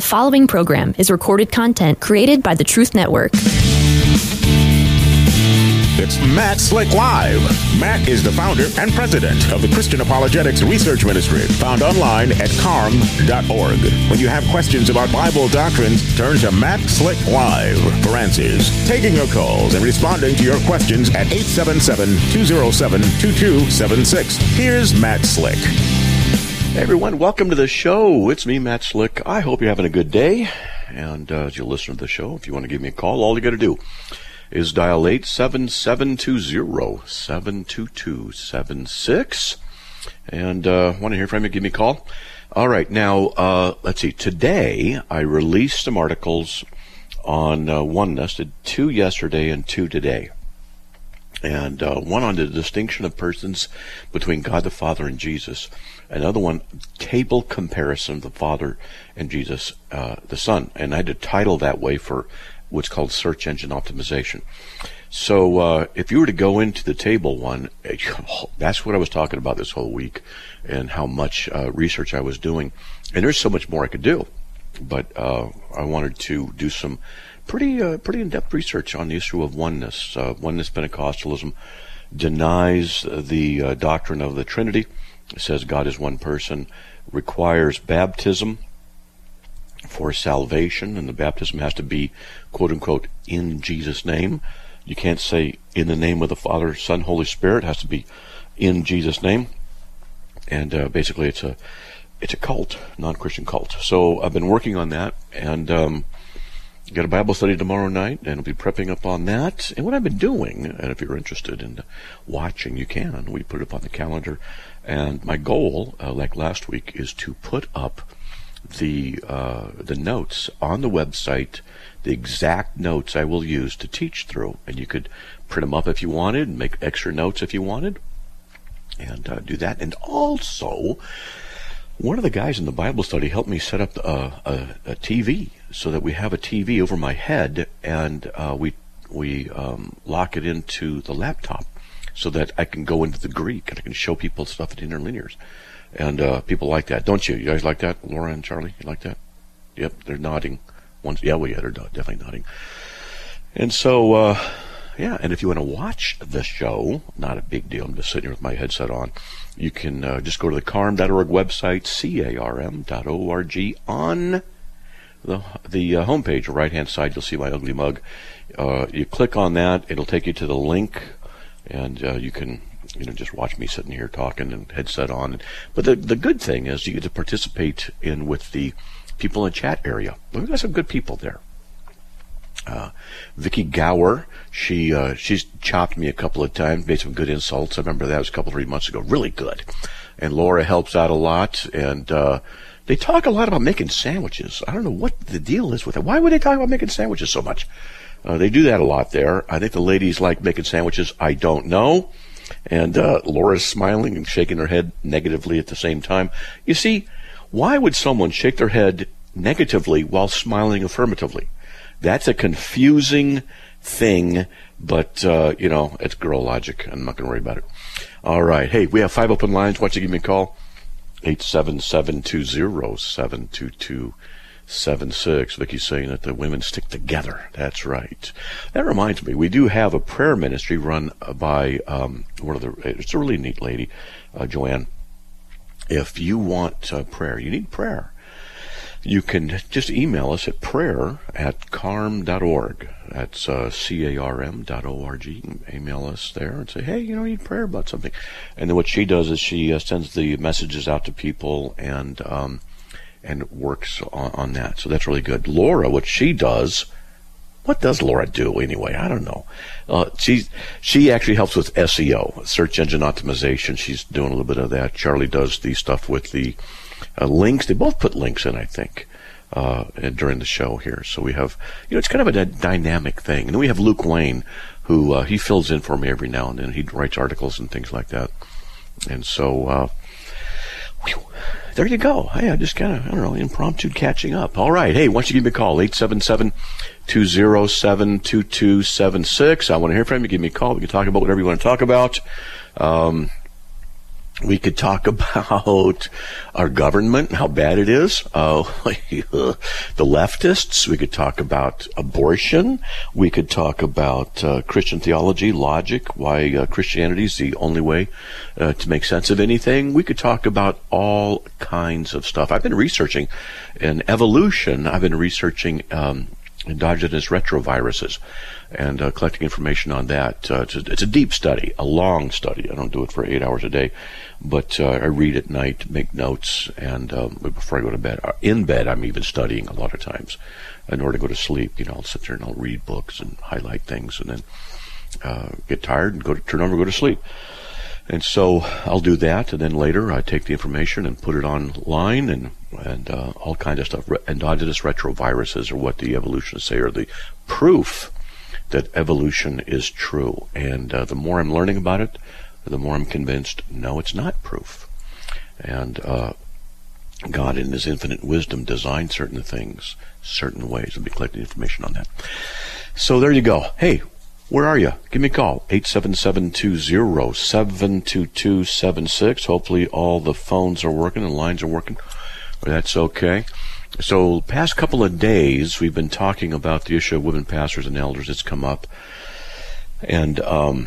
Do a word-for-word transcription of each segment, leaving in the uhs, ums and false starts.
The following program is recorded content created by the Truth Network. It's Matt Slick Live. Matt is the founder and president of the Christian Apologetics Research Ministry, found online at carm dot org. When you have questions about Bible doctrines, turn to Matt Slick Live for answers. Taking your calls and responding to your questions at eight seven seven, two oh seven, two two seven six. Here's Matt Slick. Hey everyone, welcome to the show. It's me, Matt Slick. I hope you're having a good day. And uh, as you listen to the show, if you want to give me a call, all you got to do is dial eight seven seven, two oh, seven two two seven six. And uh, want to hear from you, give me a call. All right, now, uh, let's see. Today, I released some articles on uh, oneness, did two yesterday and two today. And uh, one on the distinction of persons between God the Father and Jesus. Another one, table comparison of the Father and Jesus uh, the Son. And I had to title that way for what's called search engine optimization. So uh, if you were to go into the table one, that's what I was talking about this whole week and how much uh, research I was doing. And there's so much more I could do. But uh, I wanted to do some pretty uh, pretty in-depth research on the issue of oneness. Uh, oneness Pentecostalism denies the uh, doctrine of the Trinity. It says God is one person, requires baptism for salvation, and the baptism has to be, quote-unquote, in Jesus' name. You can't say in the name of the Father, Son, Holy Spirit. It has to be in Jesus' name. And uh, basically it's a it's a cult, non-Christian cult. So I've been working on that, and um, got a Bible study tomorrow night, and I'll be prepping up on that. And what I've been doing, and if you're interested in watching, you can. We put it up on the calendar. And my goal, uh, like last week, is to put up the uh, the notes on the website, the exact notes I will use to teach through. And you could print them up if you wanted, and make extra notes if you wanted, and uh, do that. And also, one of the guys in the Bible study helped me set up a, a, a T V so that we have a T V over my head, and uh, we we um, lock it into the laptop so that I can go into the Greek and I can show people stuff at interlinears. And uh, people like that, don't you? You guys like that? Laura and Charlie, you like that? Yep, they're nodding. Once, yeah, well, yeah, they're definitely nodding. And so, uh, yeah, and if you want to watch the show, not a big deal. I'm just sitting here with my headset on. You can uh, just go to the carm dot org website, C A R M dot org. On the the uh, homepage, right-hand side, you'll see my ugly mug. Uh, you click on that, it'll take you to the link, and uh, you can, you know, just watch me sitting here talking and headset on. But the the good thing is you get to participate in with the people in the chat area. We've got some good people there. Uh, Vicky Gower, she uh, she's chopped me a couple of times, made some good insults. I remember that was a couple, three months ago. Really good. And Laura helps out a lot, and uh, they talk a lot about making sandwiches. I don't know what the deal is with it. Why would they talk about making sandwiches so much? Uh, they do that a lot there. I think the ladies like making sandwiches. I don't know. And uh, Laura's smiling and shaking her head negatively at the same time. You see, why would someone shake their head negatively while smiling affirmatively? That's a confusing thing, but, uh, you know, it's girl logic. I'm not going to worry about it. All right. Hey, we have five open lines. Why don't you give me a call? eight seven seven, two oh, seven two two seven six. Vicky's saying that the women stick together. That's right. That reminds me, we do have a prayer ministry run by um, one of the, it's a really neat lady, uh, Joanne. If you want uh, prayer, you need prayer, you can just email us at prayer at carm dot org. That's uh, C A R M dot O R G. Email us there and say, hey, you know, you need prayer about something. And then what she does is she uh, sends the messages out to people and um, and works on, on that. So that's really good. Laura, what she does, what does Laura do anyway? I don't know. Uh, she, she actually helps with S E O, search engine optimization. She's doing a little bit of that. Charlie does the stuff with the Uh, links. They both put links in, I think, uh, during the show here. So we have, you know, it's kind of a d- dynamic thing. And then we have Luke Wayne, who uh, he fills in for me every now and then. He writes articles and things like that. And so, uh, whew, there you go. Hey, I just kind of, I don't know, impromptu catching up. All right. Hey, why don't you give me a call? eight seven seven, two oh seven, two two seven six. I want to hear from you. Give me a call. We can talk about whatever you want to talk about. Um, We could talk about our government and how bad it is. Uh, the leftists. We could talk about abortion. We could talk about uh, Christian theology, logic, why uh, Christianity is the only way uh, to make sense of anything. We could talk about all kinds of stuff. I've been researching in evolution. I've been researching um, endogenous retroviruses and uh, collecting information on that. Uh, it's, a, it's a deep study, a long study. I don't do it for eight hours a day, but uh, I read at night, make notes, and um, before I go to bed. In bed, I'm even studying a lot of times. In order to go to sleep, you know, I'll sit there and I'll read books and highlight things, and then uh, get tired and go to turn over and go to sleep. And so I'll do that, and then later I take the information and put it online, and and uh, all kinds of stuff. Re- endogenous retroviruses are what the evolutionists say are the proof that evolution is true. And uh, the more I'm learning about it, the more I'm convinced, no, it's not proof. And uh, God, in His infinite wisdom, designed certain things certain ways. I'll be collecting information on that. So there you go. Hey, where are you? Give me a call. eight seven seven, two zero, seven two two seven six. Hopefully all the phones are working and lines are working. That's okay. So past couple of days, we've been talking about the issue of women pastors and elders. It's come up. And um,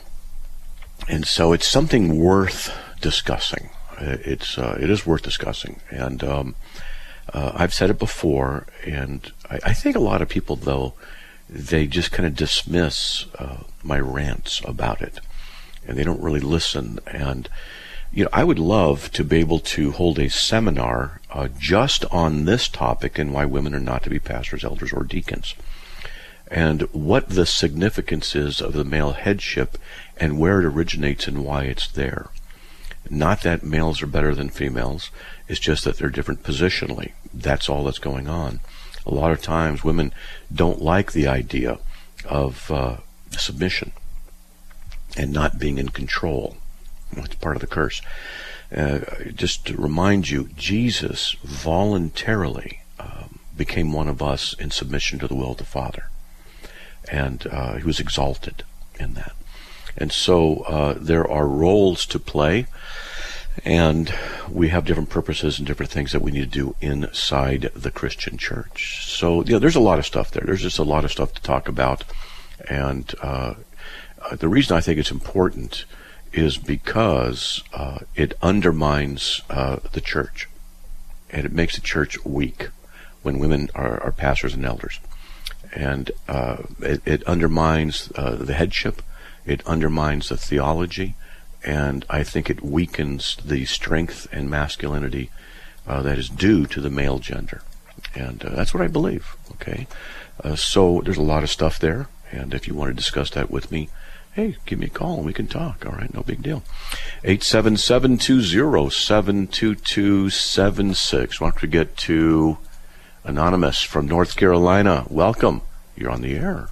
and so it's something worth discussing. It's uh, it is worth discussing. And um, uh, I've said it before, and I, I think a lot of people, though, they just kind of dismiss uh, my rants about it, and they don't really listen. And you know, I would love to be able to hold a seminar uh, just on this topic and why women are not to be pastors, elders, or deacons, and what the significance is of the male headship and where it originates and why it's there. Not that males are better than females. It's just that they're different positionally. That's all that's going on. A lot of times women don't like the idea of uh, submission and not being in control. It's part of the curse. Uh, just to remind you, Jesus voluntarily um, became one of us in submission to the will of the Father. And uh, he was exalted in that. And so uh, there are roles to play, and we have different purposes and different things that we need to do inside the Christian church. So, you know, there's a lot of stuff there. There's just a lot of stuff to talk about. And uh, the reason I think it's important is because uh, it undermines uh, the church, and it makes the church weak when women are, are pastors and elders. And uh, it, it undermines uh, the headship. It undermines the theology, and I think it weakens the strength and masculinity uh, that is due to the male gender. And uh, that's what I believe, okay? Uh, so there's a lot of stuff there, and if you want to discuss that with me, hey, give me a call and we can talk, all right? No big deal. eight seven seven, two zero, seven two two seven six. Why don't we get to Anonymous from North Carolina. Welcome. You're on the air.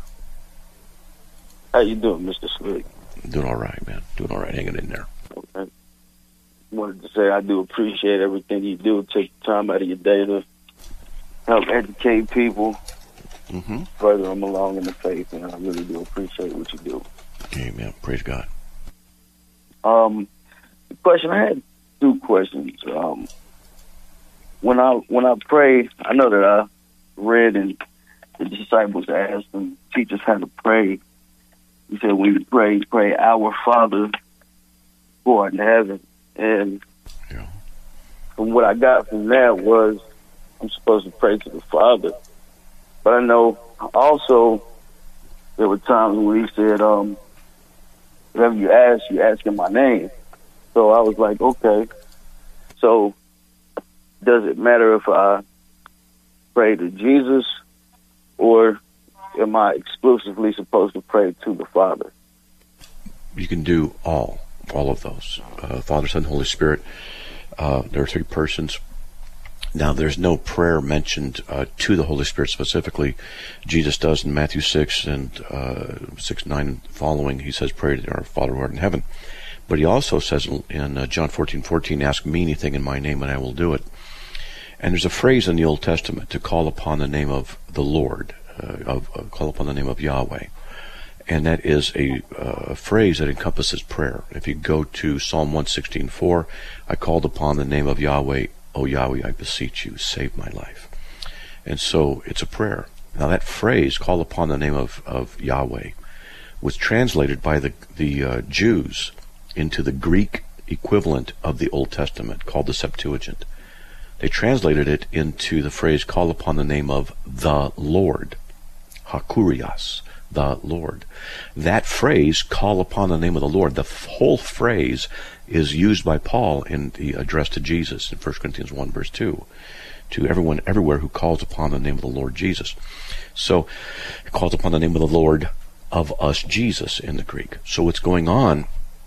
How you doing, Mister Slick? Doing all right, man. Doing all right. Hanging in there. Okay. Wanted to say I do appreciate everything you do. Take time out of your day to help educate people, mm-hmm. further them along in the faith, and I really do appreciate what you do. Amen. Praise God. Um, the question I had two questions. Um, when I when I pray, I know that I read and the disciples asked and teach us how to pray. He said, when you pray, pray, Our Father who art in heaven. And yeah. from what I got from that was I'm supposed to pray to the Father. But I know also there were times when he said, um, whatever you ask, you ask in my name. So I was like, okay. So does it matter if I pray to Jesus, or am I exclusively supposed to pray to the Father? You can do all, all of those. Uh, Father, Son, Holy Spirit. Uh, there are three persons. Now, there's no prayer mentioned uh, to the Holy Spirit specifically. Jesus does in Matthew six and uh, six, nine and following. He says, pray to our Father who art in heaven. But he also says in uh, John fourteen fourteen, ask me anything in my name and I will do it. And there's a phrase in the Old Testament to call upon the name of the Lord, uh, of uh, call upon the name of Yahweh. and that is a uh, phrase that encompasses prayer. If you go to Psalm one sixteen four, I called upon the name of Yahweh, O Yahweh, I beseech you, save my life. And so it's a prayer. Now that phrase, call upon the name of, of Yahweh, was translated by the, the uh, Jews into the Greek equivalent of the Old Testament, called the Septuagint. They translated it into the phrase, call upon the name of the Lord, Hakurias, the Lord. That phrase, call upon the name of the Lord, the whole phrase is used by Paul in the address to Jesus in First Corinthians one, verse two, to everyone everywhere who calls upon the name of the Lord Jesus. So, it calls upon the name of the Lord of us, Jesus, in the Greek. So what's going on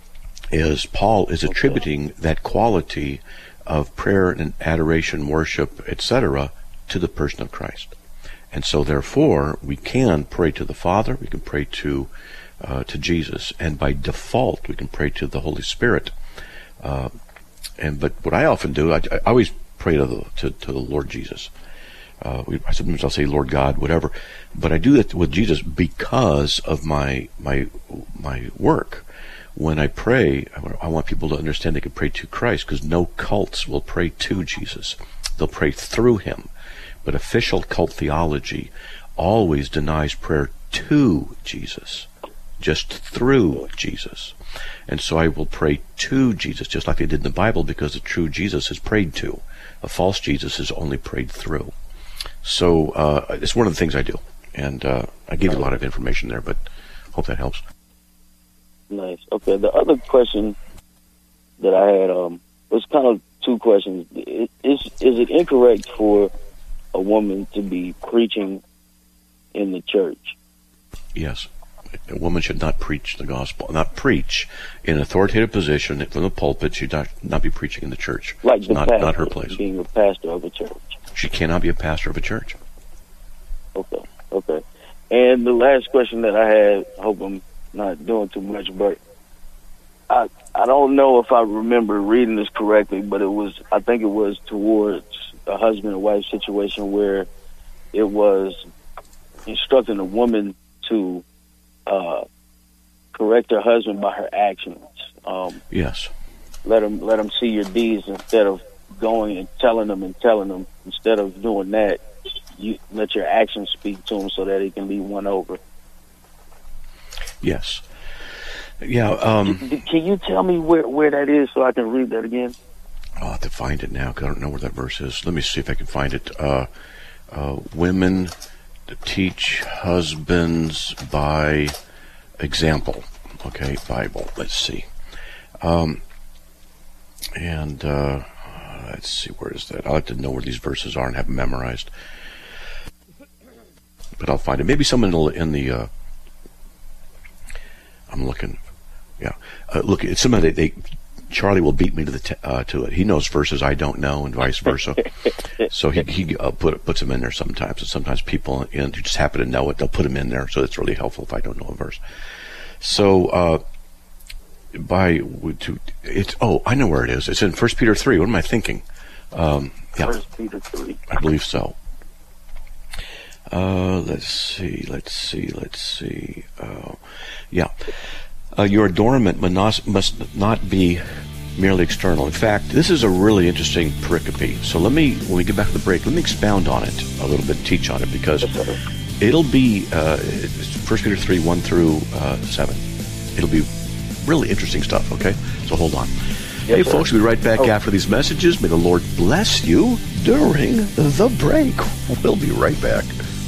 is Paul is attributing that quality of prayer and adoration, worship, et cetera, to the person of Christ. And so therefore, we can pray to the Father, we can pray to uh, to Jesus, and by default, we can pray to the Holy Spirit. Uh, and but what I often do, I, I always pray to the to, to the Lord Jesus. Uh, we, sometimes I'll say Lord God, whatever, but I do that with Jesus because of my my my work. When I pray, I want people to understand they can pray to Christ, because no cults will pray to Jesus. They'll pray through him. But official cult theology always denies prayer to Jesus, just through Jesus. And so I will pray to Jesus, just like they did in the Bible, because the true Jesus is prayed to. A false Jesus is only prayed through. So uh, it's one of the things I do. And uh, I gave you a lot of information there, but hope that helps. Nice. Okay. The other question that I had um, was kind of two questions. Is is it incorrect for a woman to be preaching in the church? Yes. A woman should not preach the gospel, not preach in an authoritative position from the pulpit. She should not, not be preaching in the church. Like it's the not, pastor, not her place. Being a pastor of a church. She cannot be a pastor of a church. Okay. Okay. And the last question that I had, I hope I'm not doing too much, but I I don't know if I remember reading this correctly, but it was, I think it was towards a husband and wife situation where it was instructing a woman to uh, correct her husband by her actions. Um, yes. Let him let him see your deeds instead of going and telling them and telling them. Instead of doing that, you let your actions speak to him so that he can be won over. Yes. Yeah. Um, Can you tell me where, where that is so I can read that again? I'll have to find it now because I don't know where that verse is. Let me see if I can find it. Uh, uh, women teach husbands by example. Okay, Bible. Let's see. Um, and uh, let's see, where is that? I like to know where these verses are and have them memorized. But I'll find it. Maybe someone in the... In the uh, I'm looking. Yeah, uh, look. It's somebody. They, Charlie will beat me to the t- uh, to it. He knows verses I don't know, and vice versa. So he he uh, put puts them in there sometimes. And sometimes people in, who just happen to know it, they'll put them in there. So it's really helpful if I don't know a verse. So uh, by to it's oh I know where it is. It's in First Peter three. What am I thinking? Um, yeah, First Peter three. I believe so. Uh, let's see, let's see, let's see. Uh, yeah. Uh, your adornment must not, must not be merely external. In fact, this is a really interesting pericope. So let me, when we get back to the break, let me expound on it a little bit, teach on it, because it'll be uh, First Peter three, one through uh, seven. It'll be really interesting stuff, okay? So hold on. Yes, hey, sir. Folks, we'll be right back oh. after these messages. May the Lord bless you during the break. We'll be right back.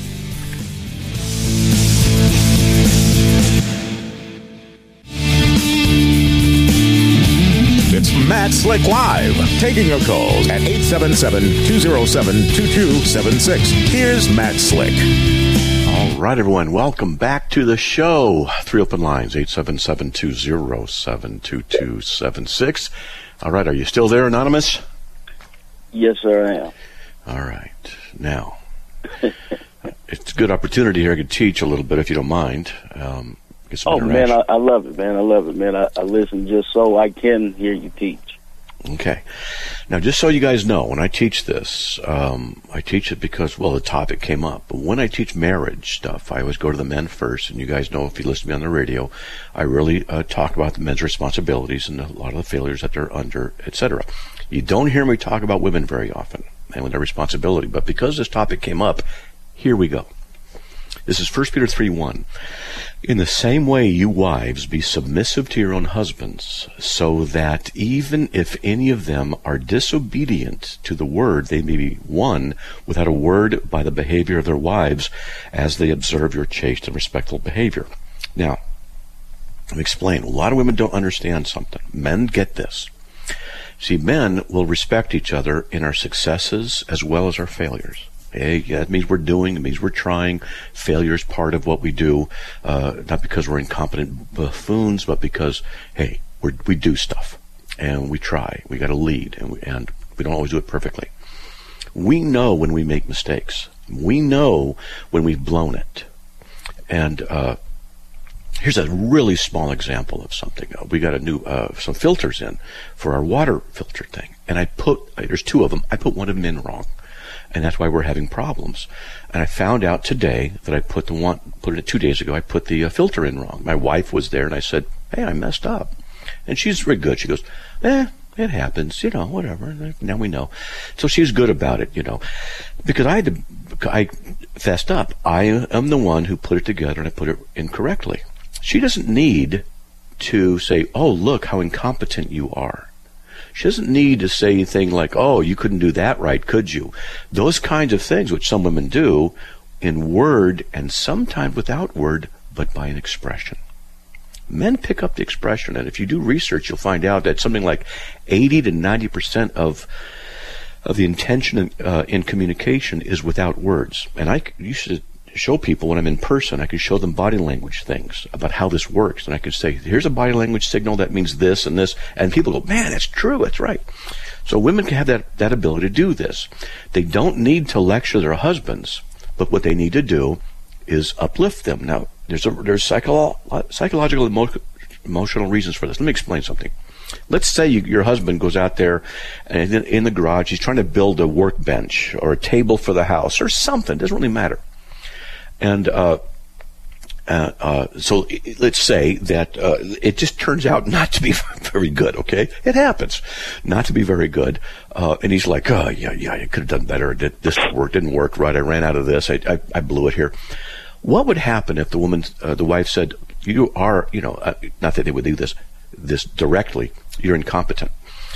It's Matt Slick Live, taking your calls at eight seven seven, two oh seven, two two seven six. Here's Matt Slick. All right, everyone, welcome back to the show. Three open lines, eight seven seven, two oh seven, two two seven six. All right, are you still there, Anonymous? Yes, sir, I am. All right. Now, it's a good opportunity here. I could teach a little bit if you don't mind. Um, Oh, man, I, I love it, man. I love it, man. I, I listen just so I can hear you teach. Okay. Now, just so you guys know, when I teach this, um, I teach it because, well, the topic came up. But when I teach marriage stuff, I always go to the men first. And you guys know, if you listen to me on the radio, I really uh, talk about the men's responsibilities and a lot of the failures that they're under, et cetera. You don't hear me talk about women very often and with their responsibility. But because this topic came up, here we go. This is First Peter three one. In the same way, you wives, be submissive to your own husbands, so that even if any of them are disobedient to the word, they may be won without a word by the behavior of their wives, as they observe your chaste and respectful behavior. Now, let me explain. A lot of women don't understand something. Men get this. See, men will respect each other in our successes as well as our failures. Hey, yeah, that means we're doing, it means we're trying. Failure is part of what we do, uh, not because we're incompetent buffoons, but because, hey, we're, we do stuff, and we try. We got to lead, and we, and we don't always do it perfectly. We know when we make mistakes. We know when we've blown it. And uh, here's a really small example of something. We got a new uh, some filters in for our water filter thing, and I put there's two of them. I put one of them in wrong. And that's why we're having problems. And I found out today that I put the one, put it two days ago, I put the uh, filter in wrong. My wife was there, and I said, hey, I messed up. And she's very good. She goes, eh, it happens, you know, whatever. Now we know. So she's good about it, you know. Because I had to, I fessed up. I am the one who put it together, and I put it incorrectly. She doesn't need to say, oh, look how incompetent you are. She doesn't need to say anything like, oh, you couldn't do that right, could you? Those kinds of things, which some women do in word and sometimes without word, but by an expression. Men pick up the expression, and if you do research, you'll find out that something like eighty to ninety percent of of the intention in, uh, in communication is without words. And I used to show people when I'm in person, I can show them body language things about how this works. And I can say, here's a body language signal that means this and this. And people go, man, that's true. That's right. So women can have that, that ability to do this. They don't need to lecture their husbands, but what they need to do is uplift them. Now, there's a, there's psycho, psychological, emo, emotional reasons for this. Let me explain something. Let's say you, your husband goes out there and in, in the garage, he's trying to build a workbench or a table for the house or something. It doesn't really matter. And uh, uh, uh, so it, let's say that uh, it just turns out not to be very good, okay? It happens. Not to be very good. Uh, and he's like, oh, yeah, yeah, you could have done better. This didn't work, didn't work right. I ran out of this. I, I, I blew it here. What would happen if the woman, uh, the wife said, you are, you know, uh, not that they would do this, this directly, you're incompetent.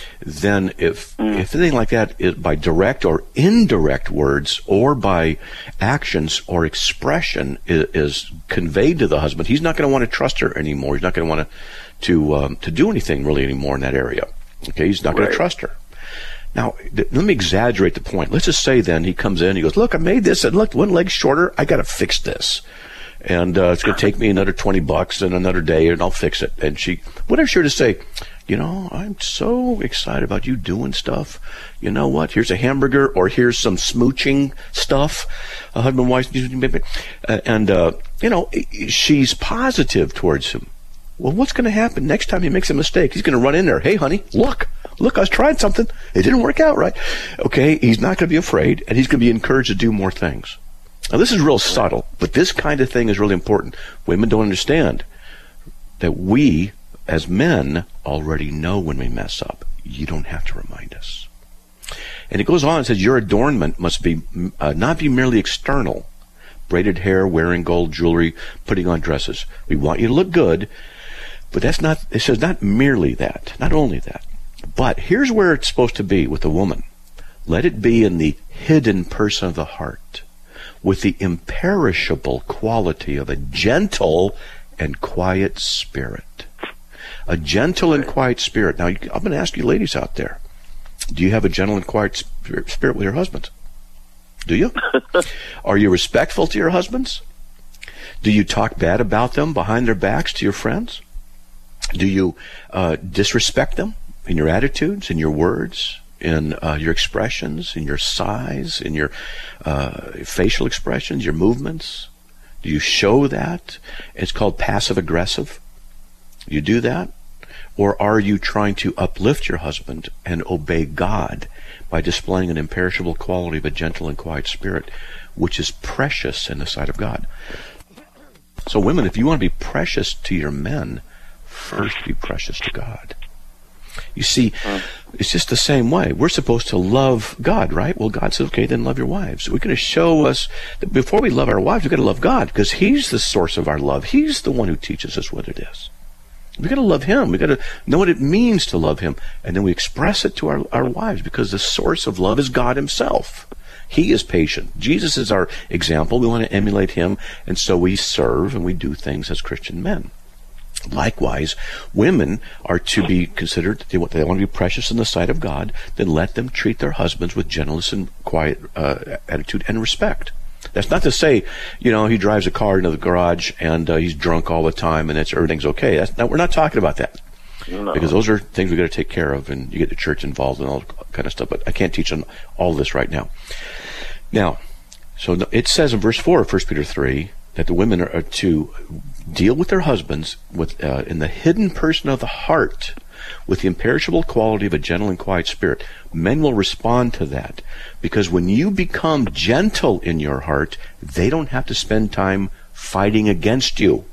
Then if mm. if anything like that is by direct or indirect words or by actions or expression is, is conveyed to the husband, he's not going to want to trust her anymore. He's not going to want to to um, to do anything really anymore in that area. Okay, he's not right. going to trust her. Now, th- let me exaggerate the point. Let's just say then he comes in, he goes, look, I made this, and look, one leg shorter, I got to fix this. And uh, it's going to take me another twenty bucks and another day, and I'll fix it. And she, whatever she were to say, you know, I'm so excited about you doing stuff. You know what? Here's a hamburger, or here's some smooching stuff. A husband, wife, uh, and, uh, you know, she's positive towards him. Well, what's going to happen next time he makes a mistake? He's going to run in there. Hey, honey, look, look, I was trying something. It didn't work out right. Okay, he's not going to be afraid, and he's going to be encouraged to do more things. Now, this is real subtle, but this kind of thing is really important. Women don't understand that we, as men, already know when we mess up. You don't have to remind us. And it goes on and says, your adornment must be uh, not be merely external. Braided hair, wearing gold jewelry, putting on dresses. We want you to look good, but that's not, it says not merely that, not only that. But here's where it's supposed to be with a woman. Let it be in the hidden person of the heart, with the imperishable quality of a gentle and quiet spirit. A gentle and quiet spirit. Now, I'm going to ask you ladies out there, do you have a gentle and quiet spirit with your husbands? Do you? Are you respectful to your husbands? Do you talk bad about them behind their backs to your friends? Do you uh, disrespect them in your attitudes, in your words, in uh, your expressions, in your size, in your uh, facial expressions, your movements? Do you show that? It's called passive-aggressive. You do that? Or are you trying to uplift your husband and obey God by displaying an imperishable quality of a gentle and quiet spirit, which is precious in the sight of God? So women, if you want to be precious to your men, first be precious to God. You see, it's just the same way. We're supposed to love God, right? Well, God says, okay, then love your wives. We're going to show us that before we love our wives, we've got to love God, because He's the source of our love. He's the one who teaches us what it is. We've got to love Him. We've got to know what it means to love Him. And then we express it to our, our wives, because the source of love is God Himself. He is patient. Jesus is our example. We want to emulate Him, and so we serve and we do things as Christian men. Likewise, women are to be considered, they want, they want to be precious in the sight of God, then let them treat their husbands with gentleness and quiet uh, attitude and respect. That's not to say, you know, he drives a car into the garage and uh, he's drunk all the time and it's, everything's okay. That's not, we're not talking about that. No. Because those are things we've got to take care of, and you get the church involved and all that kind of stuff, but I can't teach on all of this right now. Now, so it says in verse four of First Peter three that the women are to deal with their husbands with uh, in the hidden person of the heart with the imperishable quality of a gentle and quiet spirit. Men will respond to that, because when you become gentle in your heart, they don't have to spend time fighting against you.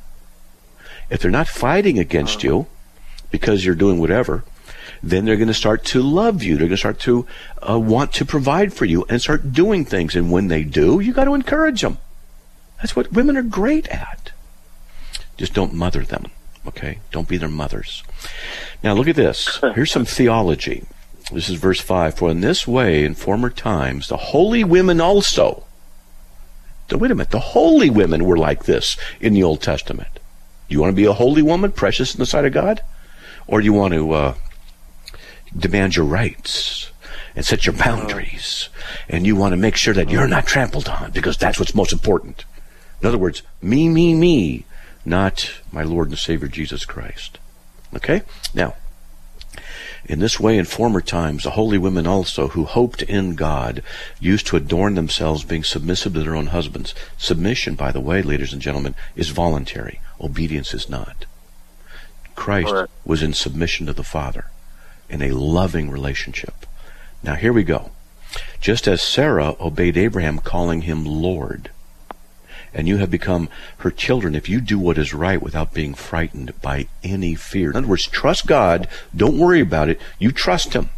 If they're not fighting against you because you're doing whatever, then they're going to start to love you. They're going to start to uh, want to provide for you and start doing things. And when they do, you got to encourage them. That's what women are great at. Just don't mother them, okay? Don't be their mothers. Now look at this. Here's some theology. This is verse five. For in this way, in former times, the holy women also. So wait a minute. The holy women were like this in the Old Testament. You want to be a holy woman, precious in the sight of God? Or do you want to uh, demand your rights and set your boundaries? And you want to make sure that you're not trampled on, because that's what's most important. In other words, me, me, me, not my Lord and Savior Jesus Christ. Okay? Now, in this way, in former times, the holy women also, who hoped in God, used to adorn themselves, being submissive to their own husbands. Submission, by the way, ladies and gentlemen, is voluntary. Obedience is not. Christ right. was in submission to the Father, in a loving relationship. Now, here we go. Just as Sarah obeyed Abraham, calling him Lord, and you have become her children if you do what is right without being frightened by any fear. In other words, trust God. Don't worry about it. You trust Him.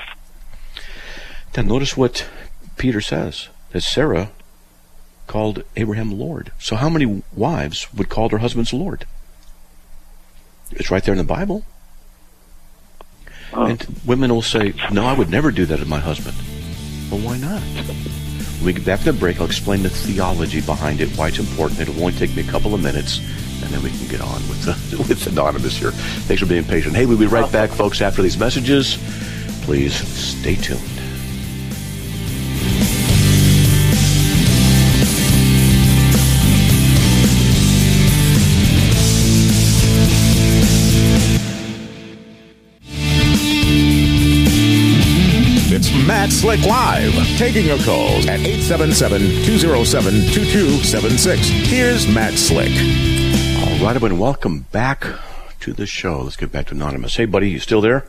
Then notice what Peter says, that Sarah called Abraham Lord. So how many wives would call their husbands Lord? It's right there in the Bible. Oh. And women will say, no, I would never do that to my husband. Well, why not? When we get back to the break, I'll explain the theology behind it, why it's important. It'll only take me a couple of minutes, and then we can get on with the, with Anonymous here. Thanks for being patient. Hey, we'll be right back, folks, after these messages. Please stay tuned. Matt Slick Live, taking your calls at eight seven seven, two oh seven, two two seven six. Here's Matt Slick. All right, everyone, welcome back to the show. Let's get back to Anonymous. Hey, buddy, you still there?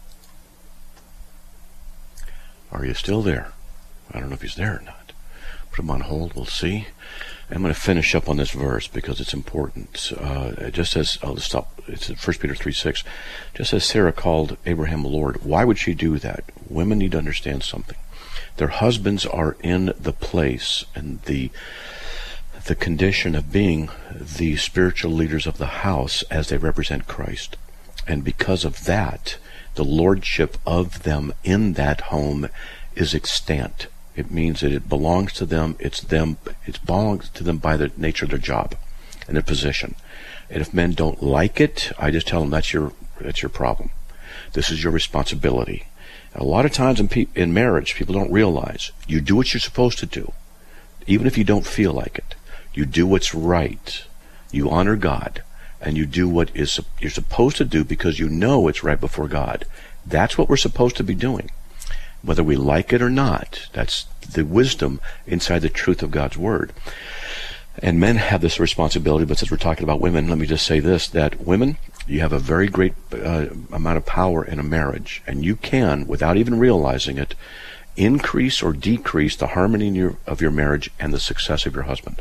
Are you still there? I don't know if he's there or not. Put him on hold. We'll see. I'm going to finish up on this verse because it's important. Uh, it just says, I'll just stop. It's in First Peter three six. Just as Sarah called Abraham Lord. Why would she do that? Women need to understand something. Their husbands are in the place and the the condition of being the spiritual leaders of the house as they represent Christ. And because of that, the lordship of them in that home is extant. It means that it belongs to them. It's them. It belongs to them by the nature of their job and their position. And if men don't like it, I just tell them that's your that's your problem. This is your responsibility. And a lot of times in pe- in marriage, people don't realize you do what you're supposed to do, even if you don't feel like it. You do what's right. You honor God, and you do what is you're supposed to do because you know it's right before God. That's what we're supposed to be doing. Whether we like it or not, that's the wisdom inside the truth of God's Word. And men have this responsibility, but since we're talking about women, let me just say this, that women, you have a very great uh, amount of power in a marriage, and you can, without even realizing it, increase or decrease the harmony in your, of your marriage and the success of your husband.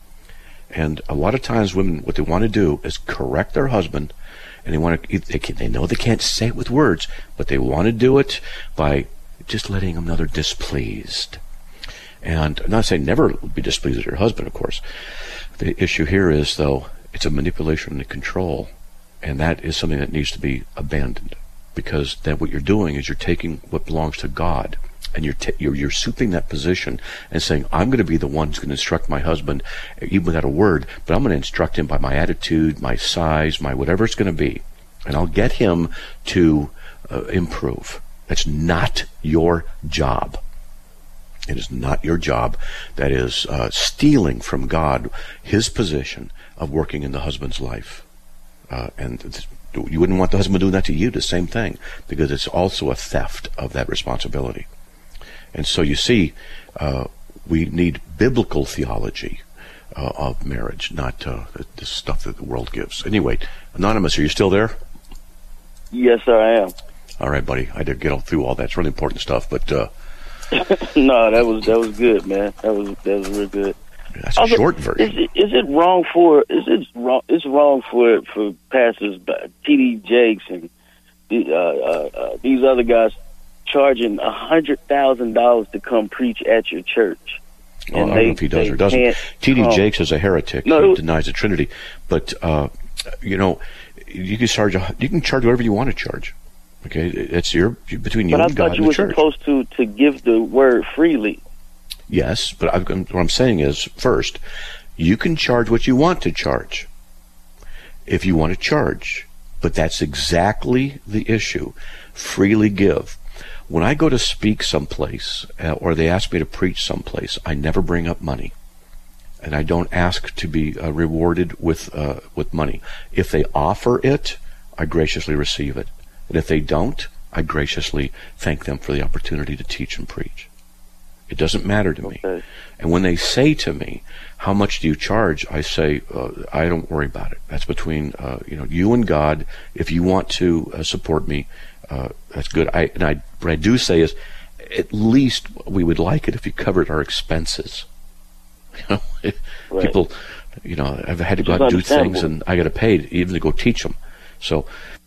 And a lot of times women, what they want to do is correct their husband, and they want to, they, can, they know they can't say it with words, but they want to do it by just letting them know they're displeased. And I'm not saying never be displeased with your husband, of course. The issue here is, though, it's a manipulation and control, and that is something that needs to be abandoned, because then what you're doing is you're taking what belongs to God, and you're t- you're usurping that position and saying, I'm going to be the one who's going to instruct my husband, even without a word, but I'm going to instruct him by my attitude, my size, my whatever it's going to be, and I'll get him to uh, improve. That's not your job. It is not your job. That is uh, stealing from God his position of working in the husband's life. Uh, and you wouldn't want the husband doing that to you, the same thing, because it's also a theft of that responsibility. And so you see, uh, we need biblical theology uh, of marriage, not uh, the stuff that the world gives. Anyway, Anonymous, are you still there? Yes, sir, I am. All right, buddy. I had to get all through all that. It's really important stuff, but... Uh, no, that was that was good, man. That was that was real good. That's a also, short version. Is it, is it wrong for is it wrong? It's wrong for for pastors, T D Jakes and the, uh, uh, uh, these other guys charging a hundred thousand dollars to come preach at your church. Well, I don't know if he does or doesn't. T D Jakes is a heretic. No, he denies the Trinity. But uh, you know, you can charge a, you can charge whatever you want to charge. Okay, it's your between you but and God and the church. But I thought you were supposed to, to give the word freely. Yes, but I've, what I'm saying is, first, you can charge what you want to charge, if you want to charge. But that's exactly the issue. Freely give. When I go to speak someplace, uh, or they ask me to preach someplace, I never bring up money, and I don't ask to be uh, rewarded with uh, with money. If they offer it, I graciously receive it. And if they don't, I graciously thank them for the opportunity to teach and preach. It doesn't matter to me. Okay. And when they say to me, how much do you charge? I say, uh, I don't worry about it. That's between uh, you know you and God. If you want to uh, support me, uh, that's good. I, and I, what I do say is, at least we would like it if you covered our expenses. You know, right. People, you know, I've had to go out and do things, and I got to pay even to go teach them. So.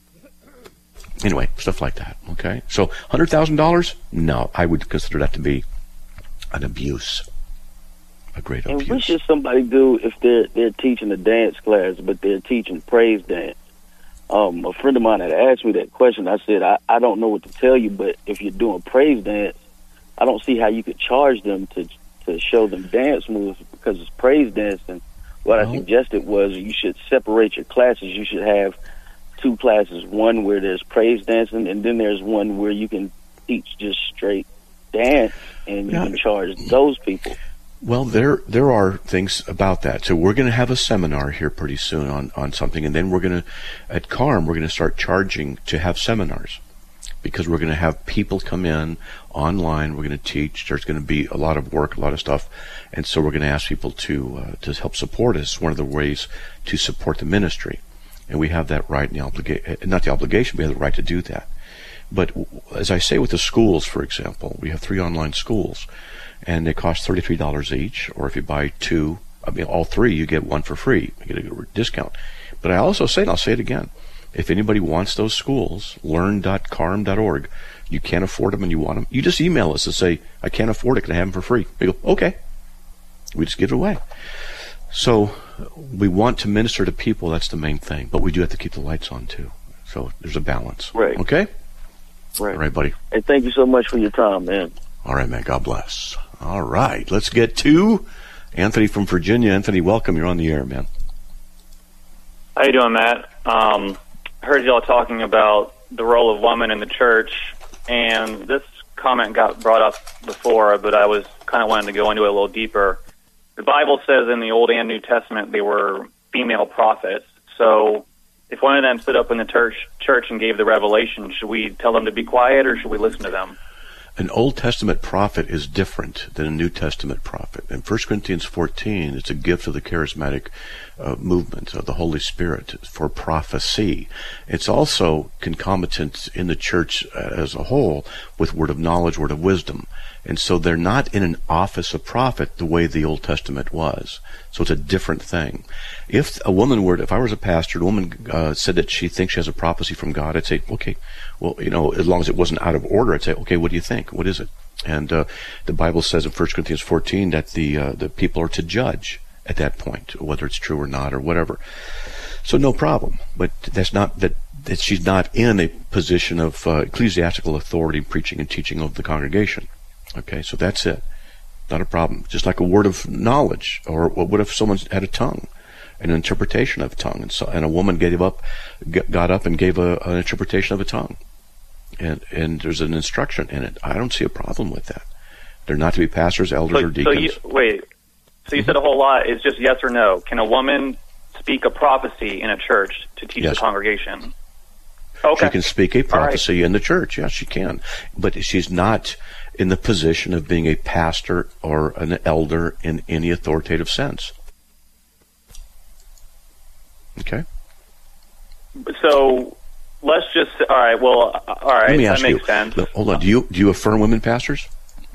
Anyway, stuff like that, okay? So, one hundred thousand dollars? No, I would consider that to be an abuse, a great abuse. And what should somebody do if they're they're teaching a dance class, but they're teaching praise dance? Um, a friend of mine had asked me that question. I said, I, I don't know what to tell you, but if you're doing praise dance, I don't see how you could charge them to to show them dance moves because it's praise dance. And what well, I suggested was you should separate your classes. You should have two classes, one where there's praise dancing, and then there's one where you can teach just straight dance, and you yeah. can charge those people. Well, there there are things about that. So we're going to have a seminar here pretty soon on, on something, and then we're going to, at C A R M, we're going to start charging to have seminars, because we're going to have people come in online. We're going to teach. There's going to be a lot of work, a lot of stuff, and so we're going to ask people to uh, to help support us. One of the ways to support the ministry. And we have that right, and the obliga- not the obligation, we have the right to do that. But as I say with the schools, for example, we have three online schools, and they cost thirty-three dollars each, or if you buy two, I mean, all three, you get one for free. You get a discount. But I also say, and I'll say it again, if anybody wants those schools, learn dot carm dot org, you can't afford them and you want them, you just email us and say, I can't afford it, can I have them for free? We go, okay. We just give it away. So we want to minister to people, that's the main thing. But we do have to keep the lights on, too. So there's a balance. Right. Okay? Right. All right, buddy. Hey, thank you so much for your time, man. All right, man. God bless. All right. Let's get to Anthony from Virginia. Anthony, welcome. You're on the air, man. How you doing, Matt? Um, I heard y'all talking about the role of women in the church, and this comment got brought up before, but I was kind of wanting to go into it a little deeper. The Bible says in the Old and New Testament they were female prophets. So if one of them stood up in the church, church and gave the revelation, should we tell them to be quiet or should we listen to them? An Old Testament prophet is different than a New Testament prophet. In First Corinthians fourteen, it's a gift of the charismatic uh, movement of the Holy Spirit for prophecy. It's also concomitant in the church as a whole with word of knowledge, word of wisdom. And so they're not in an office of prophet the way the Old Testament was. So it's a different thing. If a woman were, if I was a pastor, a woman uh, said that she thinks she has a prophecy from God, I'd say, okay, well, you know, as long as it wasn't out of order, I'd say, okay, what do you think? What is it? And uh, the Bible says in First Corinthians fourteen that the uh, the people are to judge at that point, whether it's true or not or whatever. So no problem. But that's not that. that she's not in a position of uh, ecclesiastical authority, preaching and teaching of the congregation. Okay, so that's it. Not a problem. Just like a word of knowledge, or what if someone had a tongue, an interpretation of a tongue, and, so, and a woman gave up, got up and gave a, an interpretation of a tongue, and and there's an instruction in it. I don't see a problem with that. They're not to be pastors, elders, so, or deacons. So you, wait, so you mm-hmm. said a whole lot. It's just yes or no. Can a woman speak a prophecy in a church to teach yes. the congregation? Okay. She can speak a prophecy right. in the church. Yes, she can. But she's not in the position of being a pastor or an elder in any authoritative sense. Okay? So let's just, all right, well, all right, Let me that ask makes you, sense. Hold on. Do you, do you affirm women pastors?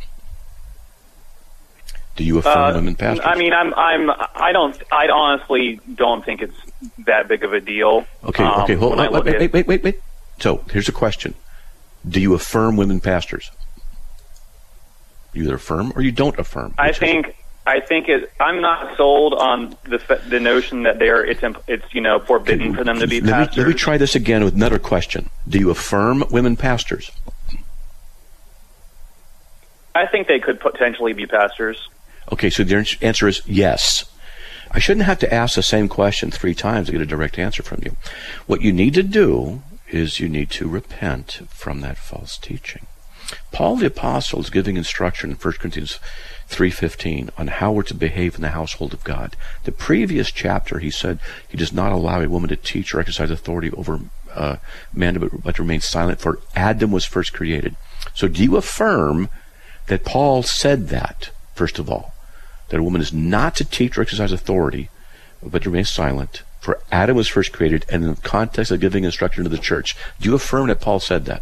Do you affirm uh, women pastors? I mean, I'm, I'm, I don't, I honestly don't think it's that big of a deal. Okay, um, okay, hold on. Wait, wait, at, wait, wait, wait, wait. So, here's a question. Do you affirm women pastors? You either affirm or you don't affirm. I think, I think it, I'm not sold on the the notion that they're, it's, it's you know, forbidden okay, for them to be let pastors. Me, let me try this again with another question. Do you affirm women pastors? I think they could potentially be pastors. Okay, so the answer is yes. I shouldn't have to ask the same question three times to get a direct answer from you. What you need to do is you need to repent from that false teaching. Paul the Apostle is giving instruction in First Corinthians three fifteen on how we're to behave in the household of God. The previous chapter, he said he does not allow a woman to teach or exercise authority over uh, man, but, but remain silent, for Adam was first created. So do you affirm that Paul said that, first of all? That a woman is not to teach or exercise authority, but to remain silent, for Adam was first created, and in the context of giving instruction to the church. Do you affirm that Paul said that?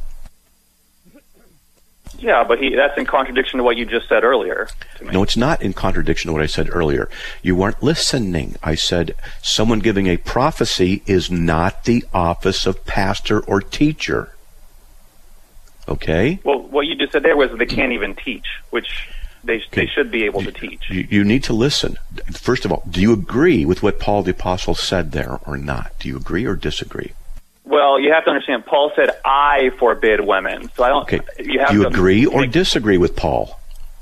Yeah, but he, that's in contradiction to what you just said earlier to me. No, it's not in contradiction to what I said earlier. You weren't listening. I said someone giving a prophecy is not the office of pastor or teacher. Okay? Well, what you just said there was they can't even teach, which... They, Okay. they should be able to teach. You, you need to listen. First of all, do you agree with what Paul the Apostle said there or not? Do you agree or disagree? Well, you have to understand, Paul said, I forbid women. So I don't... Okay. You have do you to agree or make, disagree with Paul?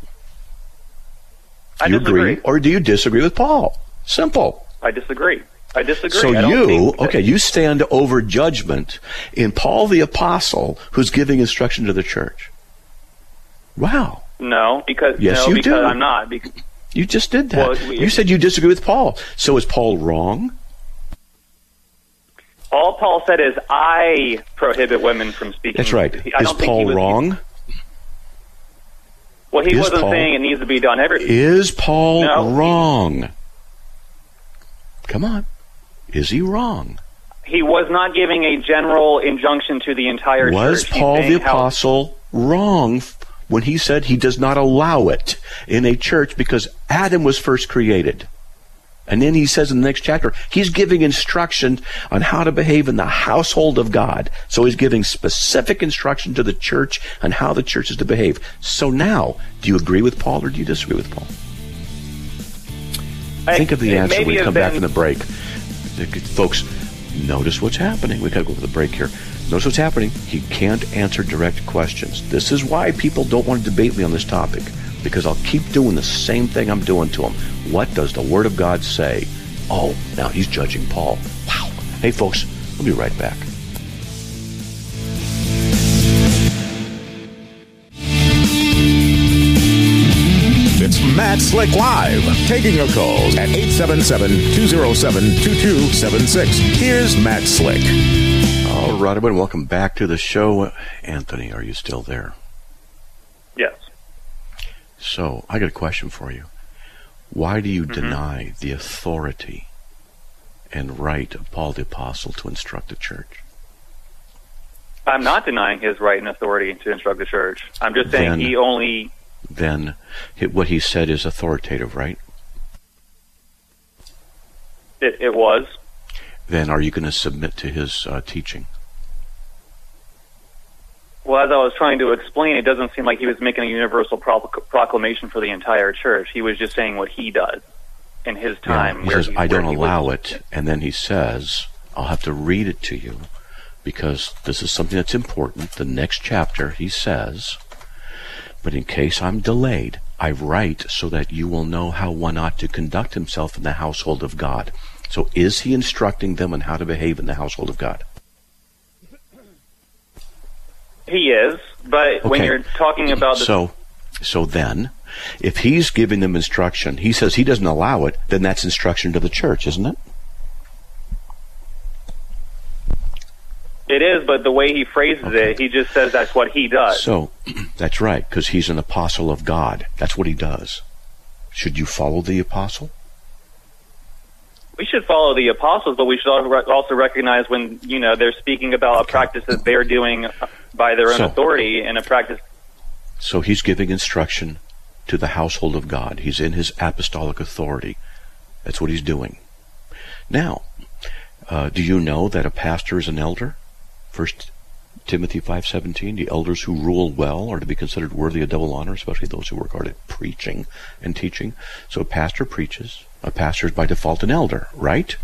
I Do you disagree. agree or do you disagree with Paul? Simple. I disagree. I disagree. So I don't you, think that, okay, you stand over judgment in Paul the Apostle who's giving instruction to the church. Wow. No, because, yes, no, you because do. I'm not. Because, you just did that. Well, you said you disagree with Paul. So is Paul wrong? all Paul said is, I prohibit women from speaking. That's right. I Is don't think Paul he was, wrong? Well, he is wasn't Paul, saying it needs to be done every... Is Paul no, wrong? Come on. Is he wrong? He was not giving a general injunction to the entire Was church. Was Paul the Apostle how... wrong when he said he does not allow it in a church because Adam was first created? And then he says in the next chapter, he's giving instruction on how to behave in the household of God. So he's giving specific instruction to the church on how the church is to behave. So now, do you agree with Paul or do you disagree with Paul? I, Think of the answer when we come been... back from the break. Folks, notice what's happening. We've got to go to the break here. Notice what's happening. He can't answer direct questions. This is why people don't want to debate me on this topic, because I'll keep doing the same thing I'm doing to them. What does the Word of God say? Oh, now he's judging Paul. Wow. Hey, folks, we'll be right back. It's Matt Slick Live, taking your calls at eight seven seven, two oh seven, two two seven six. Here's Matt Slick. All right, everyone, welcome back to the show. Anthony, are you still there? So, I got a question for you. Why do you Mm-hmm. deny the authority and right of Paul the Apostle to instruct the church? I'm not denying his right and authority to instruct the church. I'm just saying Then- he only... Then he- what he said is authoritative, right? It, it was. Then are you going to submit to his uh, teaching? Well, as I was trying to explain, it doesn't seem like he was making a universal procl- proclamation for the entire church. He was just saying what he does in his time. Yeah, he where says, he- I don't where he allow was- it. And then he says, I'll have to read it to you because this is something that's important. The next chapter, he says, but in case I'm delayed, I write so that you will know how one ought to conduct himself in the household of God. So is he instructing them on how to behave in the household of God? He is, but when Okay. you're talking about the... So, so then, if he's giving them instruction, he says he doesn't allow it, then that's instruction to the church, isn't it? It is, but the way he phrases Okay. it, he just says that's what he does. So, that's right, because he's an apostle of God. That's what he does. Should you follow the apostle? We should follow the apostles, but we should al- also recognize when, you know, they're speaking about a practice that they're doing by their own So- authority and a practice... So he's giving instruction to the household of God. He's in his apostolic authority. That's what he's doing. Now, uh, do you know that a pastor is an elder? First Timothy five seventeen, the elders who rule well are to be considered worthy of double honor, especially those who work hard at preaching and teaching. So a pastor preaches. A pastor is by default an elder, right?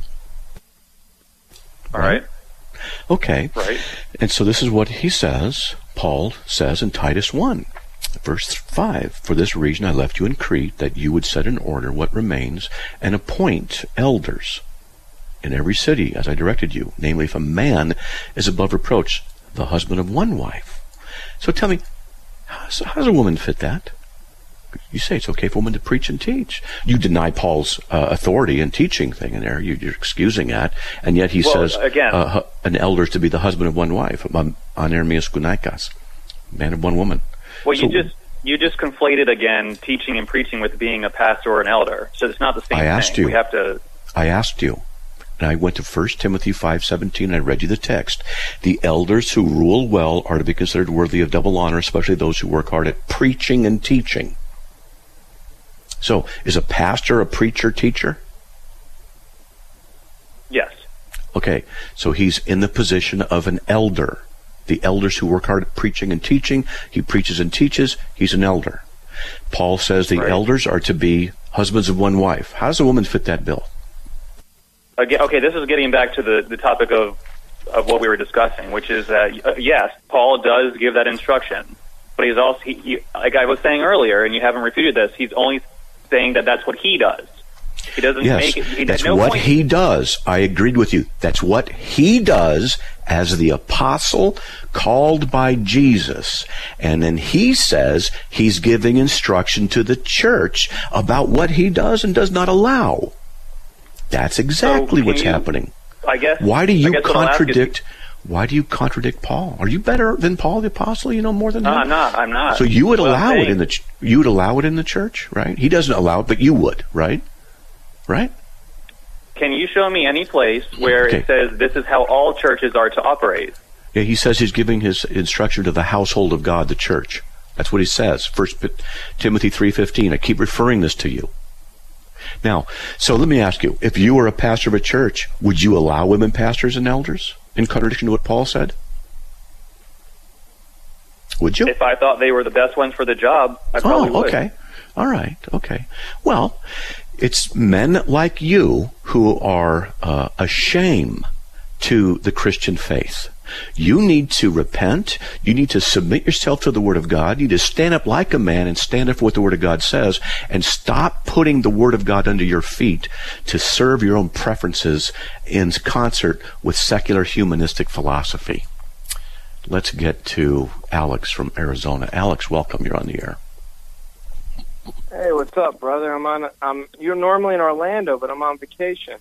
All right. Okay. Right. And so this is what he says, Paul says in Titus one, verse five, for this reason I left you in Crete, that you would set in order what remains and appoint elders in every city as I directed you. Namely, if a man is above reproach, the husband of one wife. So tell me, how does, how does a woman fit that? You say it's okay for a woman to preach and teach. You deny Paul's uh, authority and teaching thing in there. You, you're excusing that. And yet he Well, says again- uh, hu- an elder is to be the husband of one wife, um, anermias gunaikas, man of one woman. Well, So- you just you just conflated again teaching and preaching with being a pastor or an elder. So it's not the same I thing. asked you. We have to... I asked you, and I went to First Timothy five seventeen, and I read you the text. The elders who rule well are to be considered worthy of double honor, especially those who work hard at preaching and teaching. So, is a pastor a preacher, teacher? Yes. Okay, so he's in the position of an elder. The elders who work hard at preaching and teaching, he preaches and teaches, he's an elder. Paul says the Right. elders are to be husbands of one wife. How does a woman fit that bill? Again, okay, this is getting back to the, the topic of, of what we were discussing, which is that, uh, yes, Paul does give that instruction. But he's also, he, he, like I was saying earlier, and you haven't refuted this, he's only saying that that's what he does. He doesn't Yes, make it. He, that's no what point, he does. I agreed with you. That's what he does as the apostle called by Jesus. And then he says he's giving instruction to the church about what he does and does not allow. That's exactly can what's you- happening. I guess. Why do I you guess what I'll ask is- contradict? Why do you contradict Paul? Are you better than Paul the apostle? You know more than No, him? I'm not. I'm not. So you would What I'm allow it saying- in the ch- you would allow it in the church, right? He doesn't allow it, but you would, right? Right? Can you show me any place where Okay. it says this is how all churches are to operate? Yeah, he says he's giving his instruction to the household of God, the church. That's what he says. First Timothy three fifteen. I keep referring this to you. Now, so let me ask you, if you were a pastor of a church, would you allow women pastors and elders in contradiction to what Paul said? Would you? If I thought they were the best ones for the job, I probably Oh, would. okay. All right. Okay. Well, it's men like you who are uh, a shame to the Christian faith. You need to repent. You need to submit yourself to the Word of God. You need to stand up like a man and stand up for what the Word of God says and stop putting the Word of God under your feet to serve your own preferences in concert with secular humanistic philosophy. Let's get to Alex from Arizona. Alex, welcome. You're on the air. Hey, what's up, brother? I'm on. I'm. You're normally in Orlando, but I'm on vacation.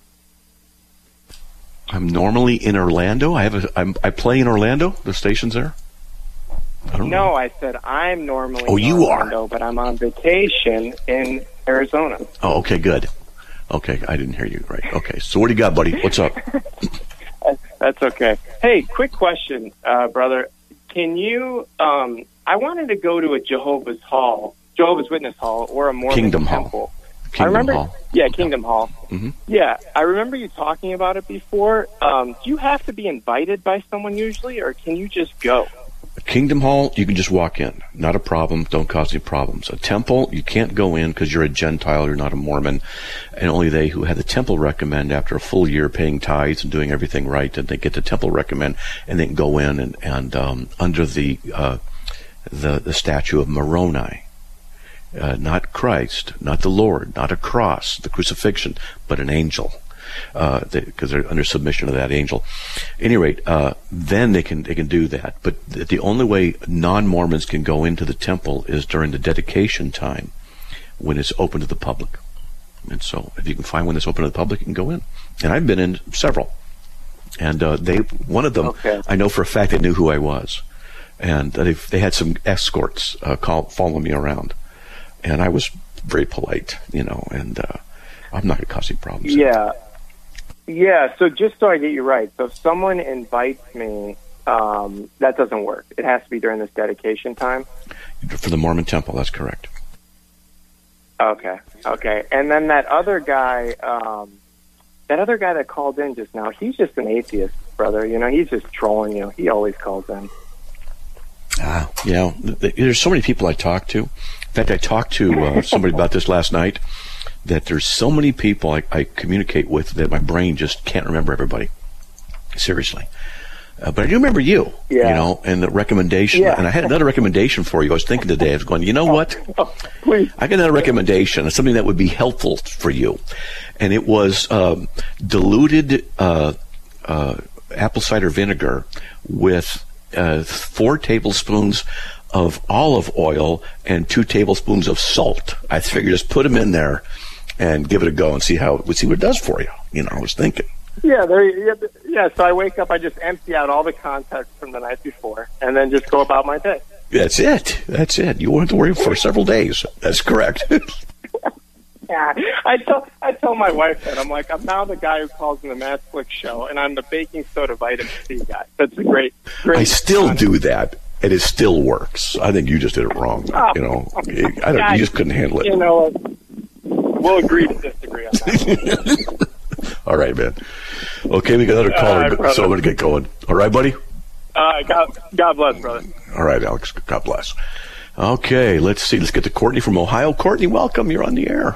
I'm normally in Orlando. I have a. I'm, I play in Orlando. The station's there. I don't No, know. I said I'm normally Oh, in you are. Orlando, but I'm on vacation in Arizona. Oh, okay, good. Okay, I didn't hear you right. Okay, so what do you got, buddy? What's up? That's okay. Hey, quick question, uh, brother. Can you, um, I wanted to go to a Jehovah's Hall, Jehovah's Witness Hall, or a Mormon Kingdom Hall. temple. Kingdom I remember, Hall. Yeah, Kingdom Hall. Mhm. Yeah, I remember you talking about it before. Um, do you have to be invited by someone usually, or can you just go? Kingdom Hall, you can just walk in. Not a problem. Don't cause any problems. A temple, you can't go in because you're a Gentile. You're not a Mormon. And only they who had the temple recommend after a full year paying tithes and doing everything right, and they get the temple recommend and then go in and, and um, under the, uh, the, the statue of Moroni. Uh, not Christ, not the Lord, not a cross, the crucifixion, but an angel, because uh, they, they're under submission to that angel. At any rate, uh, then they can they can do that. But th- the only way non-Mormons can go into the temple is during the dedication time, when it's open to the public. And so, if you can find one that's open to the public, you can go in. And I've been in several, and uh, they one of them Okay. I know for a fact they knew who I was, and they they had some escorts uh, call follow me around. And I was very polite, you know, and uh, I'm not going to cause any problems. Yeah. Yeah, so just so I get you right, so if someone invites me, um, that doesn't work. It has to be during this dedication time? For the Mormon temple, that's correct. Okay, okay. And then that other guy, um, that other guy that called in just now, he's just an atheist, brother. You know, he's just trolling you. He always calls in. Ah, yeah. th- There's so many people I talk to. In fact, I talked to uh, somebody about this last night, that there's so many people I, I communicate with that my brain just can't remember everybody. Seriously. Uh, but I do remember you, Yeah. you know, and the recommendation. Yeah. And I had another recommendation for you. I was thinking today, I was going, you know what? Oh, please. I got another recommendation, something that would be helpful for you. And it was um, diluted uh, uh, apple cider vinegar with uh, four tablespoons of olive oil and two tablespoons of salt. I figured just put them in there and give it a go and see how see what it does for you. You know, I was thinking. Yeah, there. Yeah, yeah, so I wake up, I just empty out all the contents from the night before, and then just go about my day. That's it. That's it. You won't have to worry for several days. That's correct. Yeah, I tell I tell my wife that I'm like I'm now the guy who calls in the Matt Slick show, and I'm the baking soda vitamin C guy. That's a great. great I still do that, and it still works. I think you just did it wrong. Oh. You know, I don't. You just couldn't handle it. You know, we'll agree to disagree on that. All right, man. Okay, we got another All caller, right, brother. so I'm going to get going. All right, buddy? Uh, God, God bless, brother. All right, Alex. God bless. Okay, let's see. Let's get to Courtney from Ohio. Courtney, welcome. You're on the air.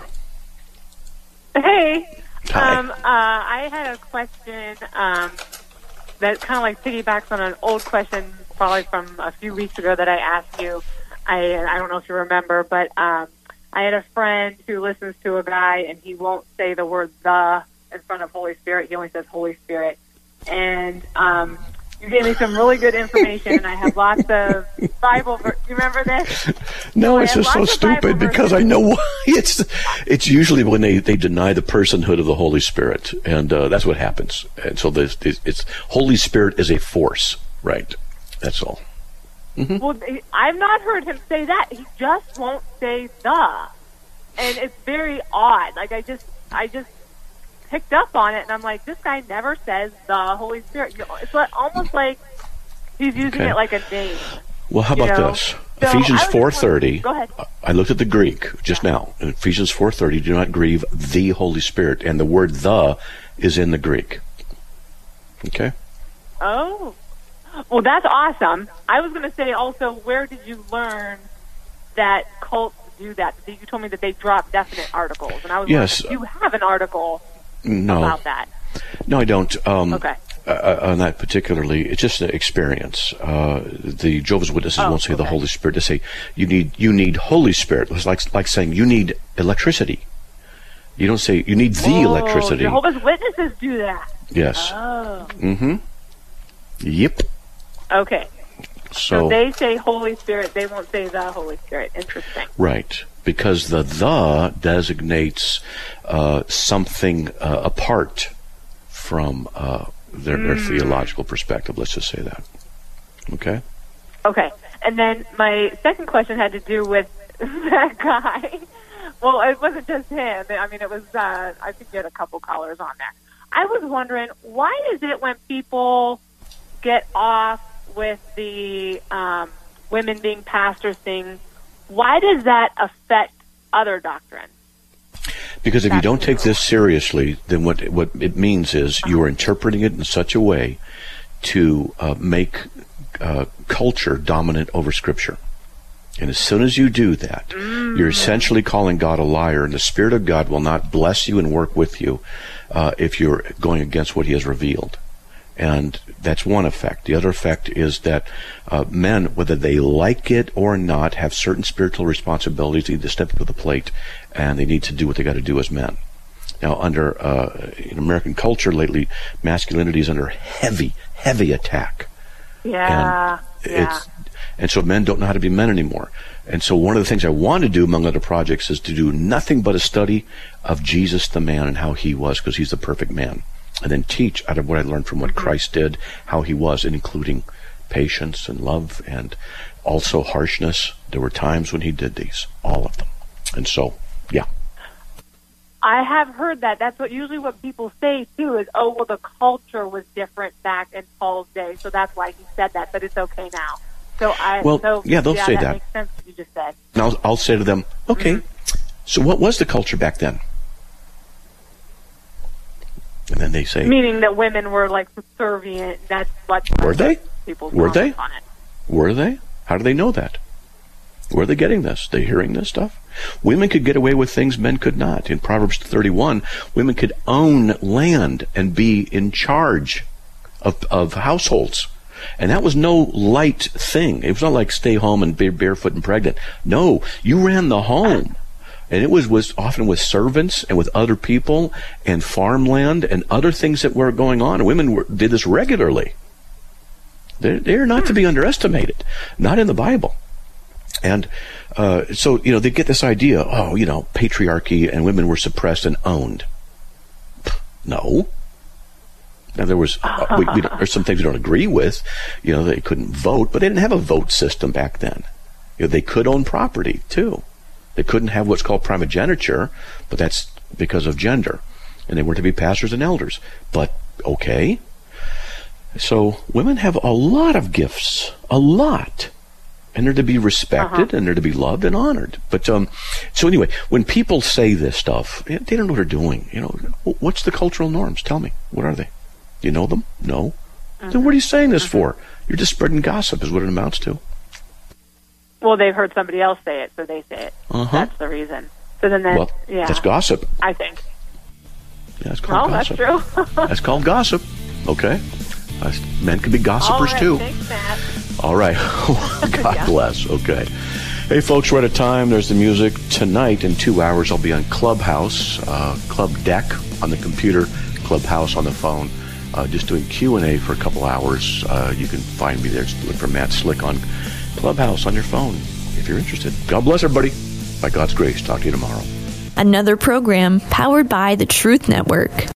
Hey. Hi. Um, uh, I had a question um, that kind of like piggybacks on an old question probably from a few weeks ago that I asked you. I I don't know if you remember, but um, I had a friend who listens to a guy and he won't say the word "the" in front of Holy Spirit. He only says Holy Spirit. And um, you gave me some really good information, and I have lots of Bible verses. You remember this? No, I it's have just so lots of Bible stupid because I verses. know why. It's it's usually when they, they deny the personhood of the Holy Spirit, and uh, that's what happens. And so this, this, it's Holy Spirit is a force, right? That's all. Well, I've not heard him say that. He just won't say "the," and it's very odd. Like I just, I just picked up on it, and I'm like, this guy never says the Holy Spirit. You know, it's like, almost like he's using Okay. it like a name. Well, how You about know? this? So, Ephesians I was four just thirty. wondering- Go ahead. I looked at the Greek just now. In Ephesians four thirty, do not grieve the Holy Spirit, and the word "the" is in the Greek. Okay. Oh, well, that's awesome. I was going to say also, where did you learn that cults do that? You told me that they drop definite articles, and I was Yes. wondering, do you have an article No. about that? No, I don't. Um, Okay. uh, on that particularly, it's just an experience. Uh, the Jehovah's Witnesses Oh, won't say the okay. Holy Spirit. They say you need you need Holy Spirit. It's like like saying you need electricity. You don't say you need the Oh, electricity. Jehovah's Witnesses do that. Yes. Oh. Mm-hmm. Yep. Okay. So, So, they say Holy Spirit, they won't say the Holy Spirit. Interesting. right, because the the designates uh, something uh, apart from uh, their, their Hmm. theological perspective. Let's just say that. Okay. Okay. and then my second question had to do with that guy. Well, it wasn't just him. I mean, it was, uh, I think you had a couple callers on there. I was wondering, why is it when people get off with the um, women being pastors thing, why does that affect other doctrines? Because if you don't take this seriously, then what what it means is you are interpreting it in such a way to uh, make uh, culture dominant over Scripture. And as soon as you do that, mm. you're essentially calling God a liar, and the Spirit of God will not bless you and work with you uh, if you're going against what He has revealed. And that's one effect. The other effect is that uh, men, whether they like it or not, have certain spiritual responsibilities. They need to step up to the plate, and they need to do what they got to do as men. Now, under uh, in American culture lately, masculinity is under heavy, heavy attack. Yeah, and yeah. It's, and so men don't know how to be men anymore. And so one of the things I want to do, among other projects, is to do nothing but a study of Jesus the man and how He was, because He's the perfect man. And then teach out of what I learned from what mm-hmm. Christ did, how He was, and including patience and love and also harshness. There were times when He did these, all of them. And so, yeah. I have heard that. That's what usually what people say, too, is, oh, well, the culture was different back in Paul's day, so that's why he said that, but it's okay now. So I, well, so, yeah, they'll yeah, say that. that. Makes sense what you just said. And I'll, I'll say to them, okay, mm-hmm. so what was the culture back then? And then they say, meaning that women were like subservient. That's what were they? People's were they? On it. Were they? How do they know that? Where are they getting this? They hearing this stuff? Women could get away with things men could not. In Proverbs thirty-one, women could own land and be in charge of of households. And that was no light thing. It was not like stay home and be barefoot and pregnant. No, you ran the home. And it was, was often with servants and with other people and farmland and other things that were going on. And women were, did this regularly. They're, they're not to be underestimated. Not in the Bible. And uh, so, you know, they get this idea, oh, you know, patriarchy and women were suppressed and owned. No. Now, there was uh, we, we there's some things we don't agree with. You know, they couldn't vote, but they didn't have a vote system back then. You know, they could own property, too. They couldn't have what's called primogeniture, but that's because of gender. And they were to be pastors and elders. But, okay. So, women have a lot of gifts. A lot. And they're to be respected, uh-huh. and they're to be loved and honored. But, um, so anyway, when people say this stuff, they don't know what they're doing. You know, what's the cultural norms? Tell me. What are they? You know them? No. Uh-huh. Then what are you saying this uh-huh. for? You're just spreading gossip is what it amounts to. Well, they've heard somebody else say it, so they say it. Uh-huh. That's the reason. So then that, well, yeah. that's gossip. I think. Yeah, that's called well, gossip. That's true. That's called gossip. Okay. Uh, men can be gossipers, All right, too. Thanks, Matt. All right. God yeah. bless. Okay. Hey, folks, we're out of time. There's the music. Tonight, in two hours, I'll be on Clubhouse, uh, Club Deck on the computer, Clubhouse on the phone, uh, just doing Q and A for a couple hours. Uh, you can find me there. Just look for Matt Slick on Clubhouse on your phone if you're interested. God bless everybody. By God's grace. Talk to you tomorrow. Another program powered by the Truth Network.